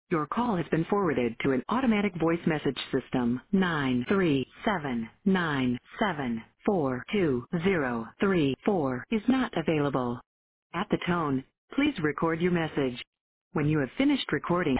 Your call has been forwarded to an automatic voice message system. 93797420034 is not available. At the tone, please record your message. When you have finished recording,